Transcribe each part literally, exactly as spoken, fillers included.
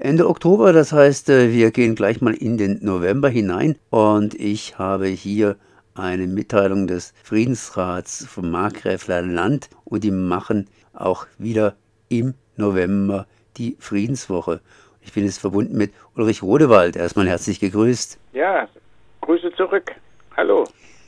Ende Oktober, das heißt, äh, wir gehen gleich mal in den November hinein und ich habe hier eine Mitteilung des Friedensrats vom Markgräfler Land und die machen auch wieder im November die Friedenswoche. Ich bin jetzt verbunden mit Ulrich Rodewald. Erstmal herzlich gegrüßt. Ja, Grüße zurück. Hallo.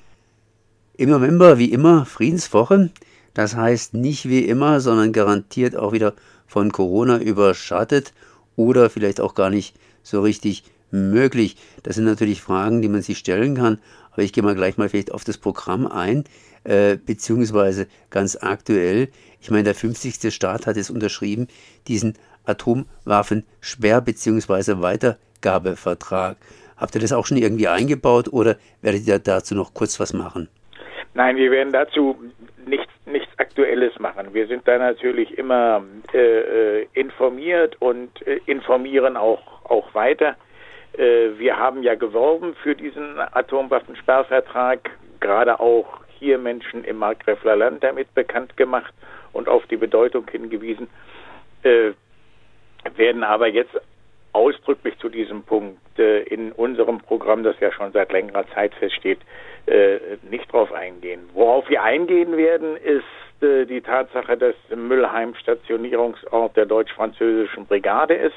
Im November wie immer Friedenswoche. Das heißt nicht wie immer, sondern garantiert auch wieder von Corona überschattet oder vielleicht auch gar nicht so richtig möglich. Das sind natürlich Fragen, die man sich stellen kann. Aber ich gehe mal gleich mal vielleicht auf das Programm ein, äh, beziehungsweise ganz aktuell. Ich meine, der fünfzigste Staat hat es unterschrieben, diesen Atomwaffensperr- bzw. Weitergabevertrag. Habt ihr das auch schon irgendwie eingebaut oder werdet ihr dazu noch kurz was machen? Nein, wir werden dazu nichts, nichts Aktuelles machen. Wir sind da natürlich immer äh, informiert und äh, informieren auch, auch weiter. Äh, wir haben ja geworben für diesen Atomwaffensperrvertrag, gerade auch hier Menschen im Markgräfler Land damit bekannt gemacht und auf die Bedeutung hingewiesen, äh, werden aber jetzt ausdrücklich zu diesem Punkt äh, in unserem Programm, das ja schon seit längerer Zeit feststeht, äh, nicht drauf eingehen. Worauf wir eingehen werden, ist äh, die Tatsache, dass Mülheim Stationierungsort der deutsch-französischen Brigade ist.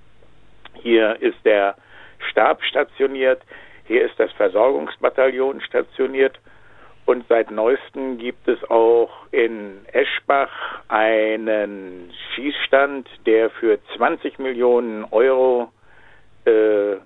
Hier ist der Stab stationiert, hier ist das Versorgungsbataillon stationiert und seit neuestem gibt es auch in Eschbach einen Schießstand, der für zwanzig Millionen Euro äh,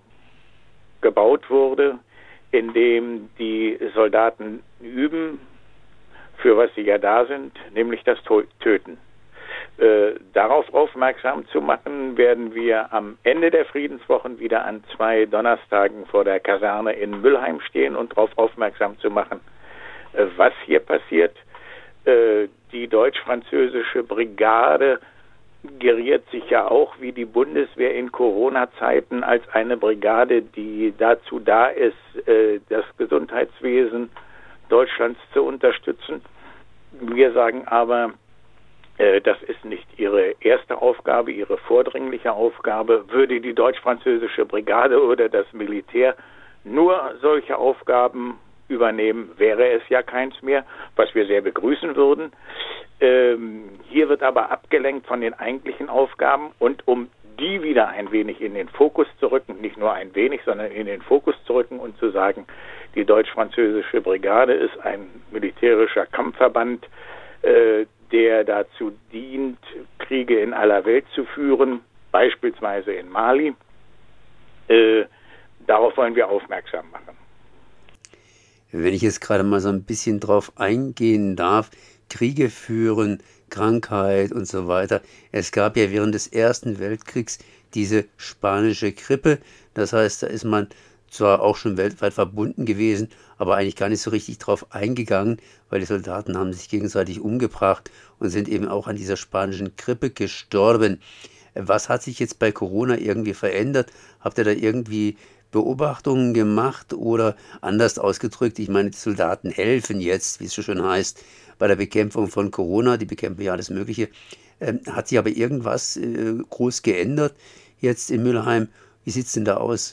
gebaut wurde, in dem die Soldaten üben, für was sie ja da sind, nämlich das Töten. Äh, darauf aufmerksam zu machen, werden wir am Ende der Friedenswochen wieder an zwei Donnerstagen vor der Kaserne in Mülheim stehen und darauf aufmerksam zu machen, äh, was hier passiert. Äh, die deutsch-französische Brigade geriert sich ja auch wie die Bundeswehr in Corona-Zeiten als eine Brigade, die dazu da ist, äh, das Gesundheitswesen Deutschlands zu unterstützen. Wir sagen aber, äh, das ist nicht ihre erste Aufgabe, ihre vordringliche Aufgabe. Würde die deutsch-französische Brigade oder das Militär nur solche Aufgaben übernehmen, wäre es ja keins mehr, was wir sehr begrüßen würden. Ähm, hier wird aber abgelenkt von den eigentlichen Aufgaben und um die wieder ein wenig in den Fokus zu rücken, nicht nur ein wenig, sondern in den Fokus zu rücken und zu sagen, die deutsch-französische Brigade ist ein militärischer Kampfverband, äh, der dazu dient, Kriege in aller Welt zu führen, beispielsweise in Mali. Äh, darauf wollen wir aufmerksam machen. Wenn ich jetzt gerade mal so ein bisschen drauf eingehen darf, Kriege führen, Krankheit und so weiter. Es gab ja während des Ersten Weltkriegs diese spanische Grippe. Das heißt, da ist man zwar auch schon weltweit verbunden gewesen, aber eigentlich gar nicht so richtig drauf eingegangen, weil die Soldaten haben sich gegenseitig umgebracht und sind eben auch an dieser spanischen Grippe gestorben. Was hat sich jetzt bei Corona irgendwie verändert? Habt ihr da irgendwie Beobachtungen gemacht oder anders ausgedrückt, ich meine, die Soldaten helfen jetzt, wie es so schön heißt, bei der Bekämpfung von Corona, die bekämpfen ja alles Mögliche. Ähm, hat sich aber irgendwas äh, groß geändert jetzt in Mülheim? Wie sieht es denn da aus?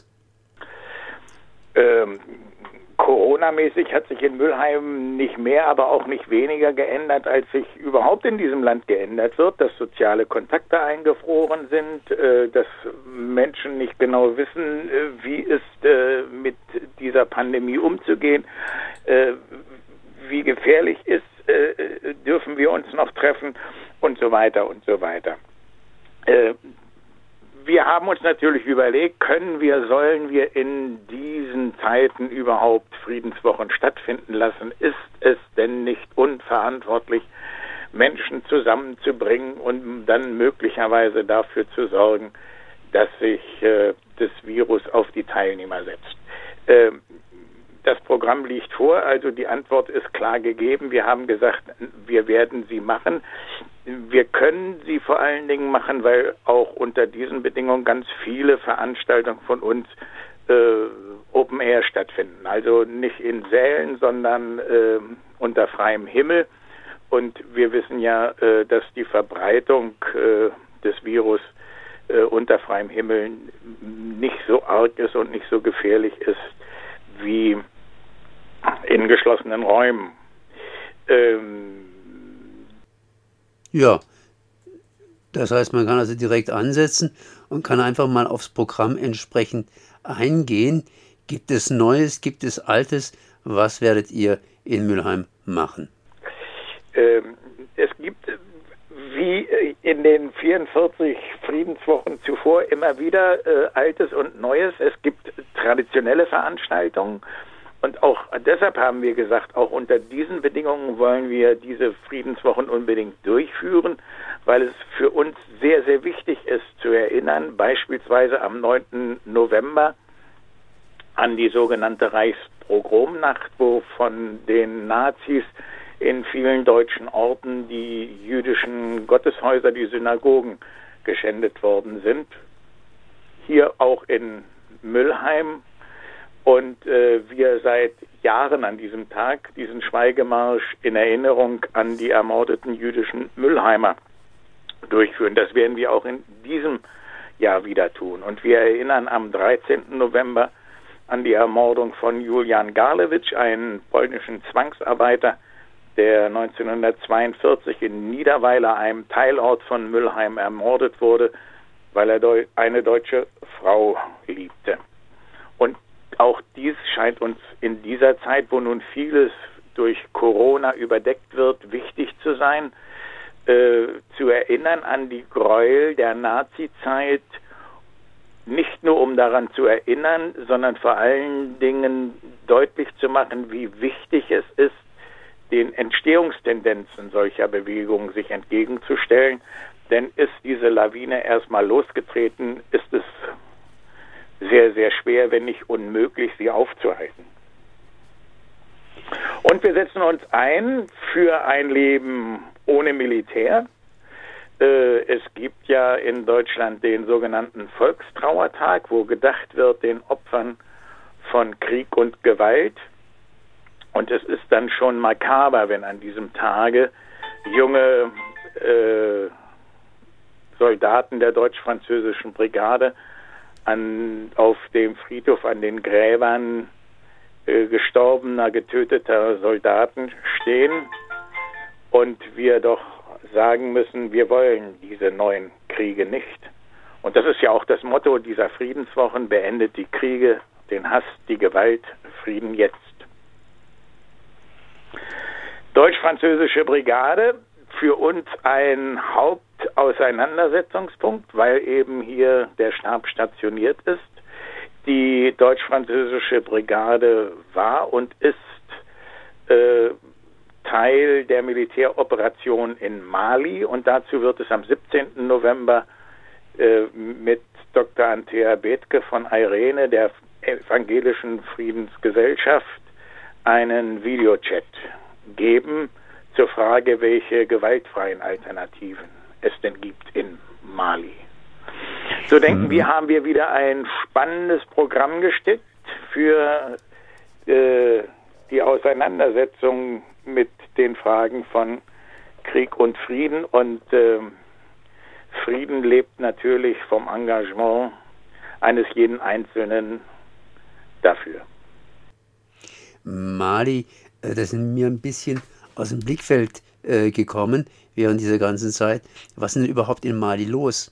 Ähm, Corona-mäßig hat sich in Mülheim nicht mehr, aber auch nicht weniger geändert, als sich überhaupt in diesem Land geändert wird, dass soziale Kontakte eingefroren sind, äh, dass Menschen nicht genau wissen, äh, wie es äh, mit dieser Pandemie umzugehen, äh, wie gefährlich ist, äh, dürfen wir uns noch treffen und so weiter und so weiter. Äh, Wir haben uns natürlich überlegt, können wir, sollen wir in diesen Zeiten überhaupt Friedenswochen stattfinden lassen? Ist es denn nicht unverantwortlich, Menschen zusammenzubringen und dann möglicherweise dafür zu sorgen, dass sich äh, das Virus auf die Teilnehmer setzt? Äh, das Programm liegt vor, also die Antwort ist klar gegeben. Wir haben gesagt, wir werden sie machen. Wir können sie vor allen Dingen machen, weil auch unter diesen Bedingungen ganz viele Veranstaltungen von uns äh, Open Air stattfinden. Also nicht in Sälen, sondern äh, unter freiem Himmel. Und wir wissen ja, äh, dass die Verbreitung äh, des Virus äh, unter freiem Himmel nicht so arg ist und nicht so gefährlich ist wie in geschlossenen Räumen. Ähm ja, das heißt, man kann also direkt ansetzen und kann einfach mal aufs Programm entsprechend eingehen. Gibt es Neues, gibt es Altes? Was werdet ihr in Mülheim machen? Ähm, es gibt, wie in den vierundvierzig Friedenswochen zuvor, immer wieder äh, Altes und Neues. Es gibt traditionelle Veranstaltungen. Und auch deshalb haben wir gesagt, auch unter diesen Bedingungen wollen wir diese Friedenswochen unbedingt durchführen, weil es für uns sehr, sehr wichtig ist zu erinnern, beispielsweise am neunten November an die sogenannte Reichspogromnacht, wo von den Nazis in vielen deutschen Orten die jüdischen Gotteshäuser, die Synagogen geschändet worden sind. Hier auch in Mülheim. Und äh, wir seit Jahren an diesem Tag diesen Schweigemarsch in Erinnerung an die ermordeten jüdischen Mülheimer durchführen. Das werden wir auch in diesem Jahr wieder tun. Und wir erinnern am dreizehnten November an die Ermordung von Julian Garlewitsch, einen polnischen Zwangsarbeiter, der neunzehnhundertzweiundvierzig in Niederweiler, einem Teilort von Mülheim, ermordet wurde, weil er eine deutsche Frau liebte. Und auch dies scheint uns in dieser Zeit, wo nun vieles durch Corona überdeckt wird, wichtig zu sein, äh, zu erinnern an die Gräuel der Nazizeit, nicht nur um daran zu erinnern, sondern vor allen Dingen deutlich zu machen, wie wichtig es ist, den Entstehungstendenzen solcher Bewegungen sich entgegenzustellen. Denn ist diese Lawine erstmal losgetreten, ist es sehr, sehr schwer, wenn nicht unmöglich, sie aufzuhalten. Und wir setzen uns ein für ein Leben ohne Militär. Äh, es gibt ja in Deutschland den sogenannten Volkstrauertag, wo gedacht wird den Opfern von Krieg und Gewalt. Und es ist dann schon makaber, wenn an diesem Tage junge äh, Soldaten der deutsch-französischen Brigade An, auf dem Friedhof an den Gräbern äh, gestorbener, getöteter Soldaten stehen und wir doch sagen müssen, wir wollen diese neuen Kriege nicht. Und das ist ja auch das Motto dieser Friedenswochen: beendet die Kriege, den Hass, die Gewalt, Frieden jetzt. Deutsch-französische Brigade, für uns ein Hauptauseinandersetzungspunkt, weil eben hier der Stab stationiert ist. Die deutsch-französische Brigade war und ist äh, Teil der Militäroperation in Mali, und dazu wird es am siebzehnten November äh, mit Doktor Anthea Bethke von Eirene, der Evangelischen Friedensgesellschaft, einen Videochat geben zur Frage, welche gewaltfreien Alternativen es denn gibt in Mali. So denken wir, haben wir wieder ein spannendes Programm gestickt für äh, die Auseinandersetzung mit den Fragen von Krieg und Frieden. Und äh, Frieden lebt natürlich vom Engagement eines jeden Einzelnen dafür. Mali, das ist mir ein bisschen aus dem Blickfeld äh, gekommen während dieser ganzen Zeit. Was ist denn überhaupt in Mali los?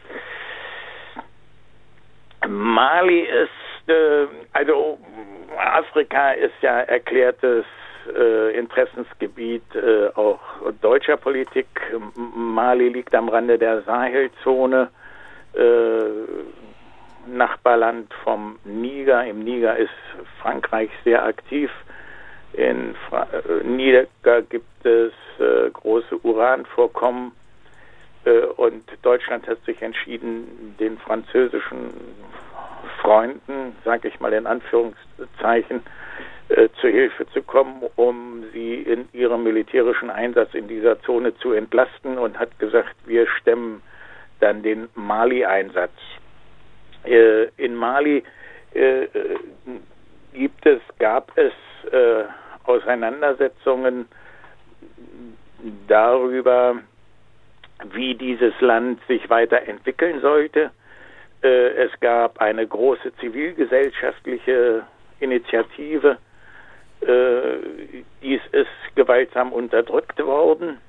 Mali ist, äh, also Afrika ist ja erklärtes äh, Interessensgebiet äh, auch deutscher Politik. Mali liegt am Rande der Sahelzone, äh, Nachbarland vom Niger. Im Niger ist Frankreich sehr aktiv. In Fra- äh, Niger gibt es äh, große Uranvorkommen, äh, und Deutschland hat sich entschieden, den französischen Freunden, sage ich mal in Anführungszeichen, äh, zu Hilfe zu kommen, um sie in ihrem militärischen Einsatz in dieser Zone zu entlasten, und hat gesagt, wir stemmen dann den Mali-Einsatz. Äh, in Mali äh, gibt es, gab es äh, Auseinandersetzungen darüber, wie dieses Land sich weiterentwickeln sollte. Äh, es gab eine große zivilgesellschaftliche Initiative. Äh, dies ist gewaltsam unterdrückt worden.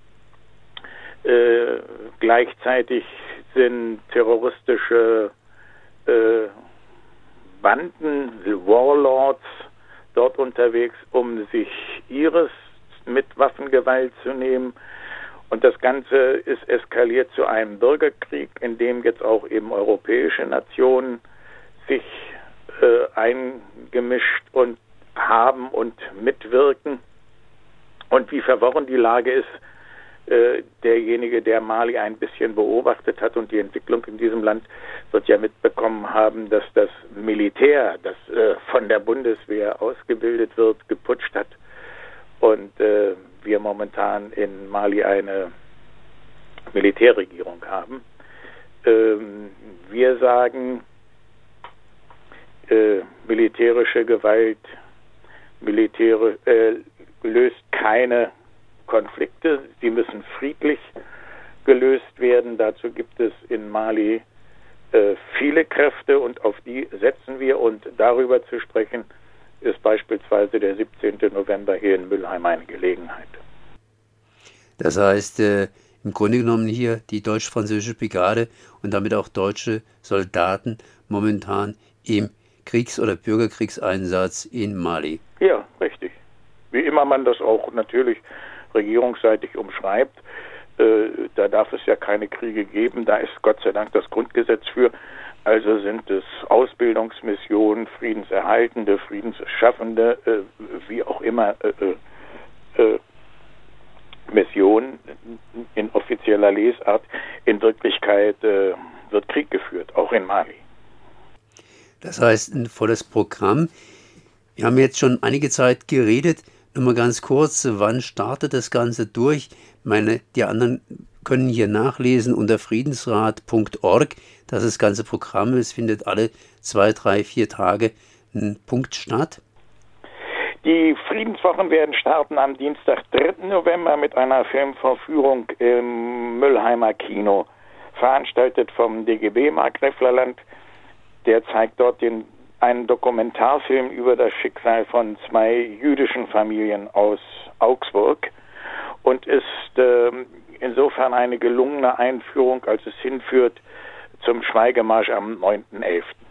Äh, gleichzeitig sind terroristische äh, Banden, Warlords, dort unterwegs, um sich ihres mit Waffengewalt zu nehmen. Und das Ganze ist eskaliert zu einem Bürgerkrieg, in dem jetzt auch eben europäische Nationen sich äh, eingemischt und haben und mitwirken. Und wie verworren die Lage ist, äh, derjenige, der Mali ein bisschen beobachtet hat und die Entwicklung in diesem Land, wird ja mitbekommen haben, dass das Militär, das äh, von der Bundeswehr ausgebildet wird, geputscht hat. Und äh, wir momentan in Mali eine Militärregierung haben. Ähm, wir sagen, äh, militärische Gewalt Militäre, äh, löst keine Konflikte. Sie müssen friedlich gelöst werden. Dazu gibt es in Mali äh, viele Kräfte und auf die setzen wir. Und darüber zu sprechen, ist beispielsweise der siebzehnten November hier in Mülheim eine Gelegenheit. Das heißt, äh, im Grunde genommen hier die deutsch-französische Brigade und damit auch deutsche Soldaten momentan im Kriegs- oder Bürgerkriegseinsatz in Mali. Ja, richtig. Wie immer man das auch natürlich regierungsseitig umschreibt, äh, da darf es ja keine Kriege geben, da ist Gott sei Dank das Grundgesetz für. Also sind es Ausbildungsmissionen, friedenserhaltende, friedensschaffende, äh, wie auch immer, äh, äh, Missionen in offizieller Lesart. In Wirklichkeit äh, wird Krieg geführt, auch in Mali. Das heißt, ein volles Programm. Wir haben jetzt schon einige Zeit geredet. Nur mal ganz kurz, wann startet das Ganze durch? Ich meine, die anderen können hier nachlesen unter friedensrat punkt org. Das ist das ganze Programm. Es findet alle zwei, drei, vier Tage ein Punkt statt. Die Friedenswochen werden starten am Dienstag, dritten November mit einer Filmvorführung im Mülheimer Kino, veranstaltet vom D G B Markgräflerland. Der zeigt dort den, einen Dokumentarfilm über das Schicksal von zwei jüdischen Familien aus Augsburg und ist äh, insofern eine gelungene Einführung, als es hinführt zum Schweigemarsch am neunten elften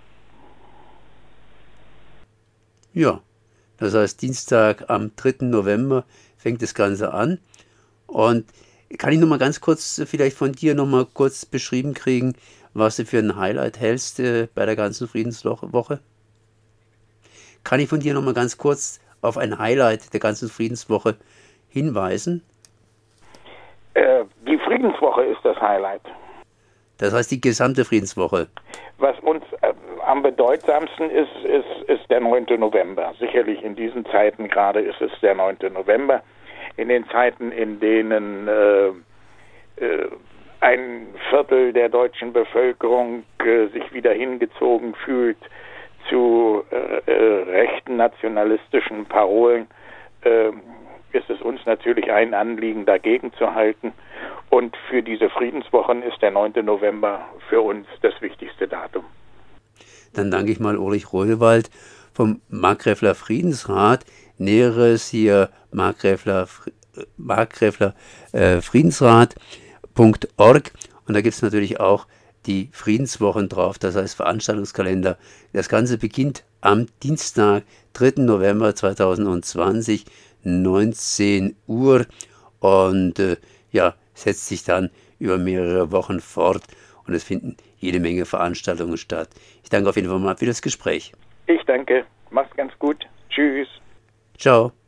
Ja, das heißt Dienstag am dritten November fängt das Ganze an. Und kann ich noch mal ganz kurz vielleicht von dir noch mal kurz beschrieben kriegen, was du für ein Highlight hältst äh, bei der ganzen Friedenswoche? Kann ich von dir noch mal ganz kurz auf ein Highlight der ganzen Friedenswoche hinweisen? Äh, die Friedenswoche ist das Highlight. Das heißt die gesamte Friedenswoche. Was uns äh, am bedeutsamsten ist, ist, ist der neunte November. Sicherlich in diesen Zeiten gerade ist es der neunte November. In den Zeiten, in denen äh, äh, ein Viertel der deutschen Bevölkerung äh, sich wieder hingezogen fühlt zu äh, äh, rechten nationalistischen Parolen, äh, ist es uns natürlich ein Anliegen, dagegen zu halten. Und für diese Friedenswochen ist der neunte November für uns das wichtigste Datum. Dann danke ich mal Ulrich Rodewald vom Markgräfler Friedensrat. Näheres hier Markgräfler, Markgräfler äh, Friedensrat punkt org. Und da gibt es natürlich auch die Friedenswochen drauf, das heißt Veranstaltungskalender. Das Ganze beginnt am Dienstag, dritten November zweitausendzwanzig, neunzehn Uhr und äh, ja, setzt sich dann über mehrere Wochen fort und es finden jede Menge Veranstaltungen statt. Ich danke auf jeden Fall mal für das Gespräch. Ich danke. Mach's ganz gut. Tschüss. Ciao.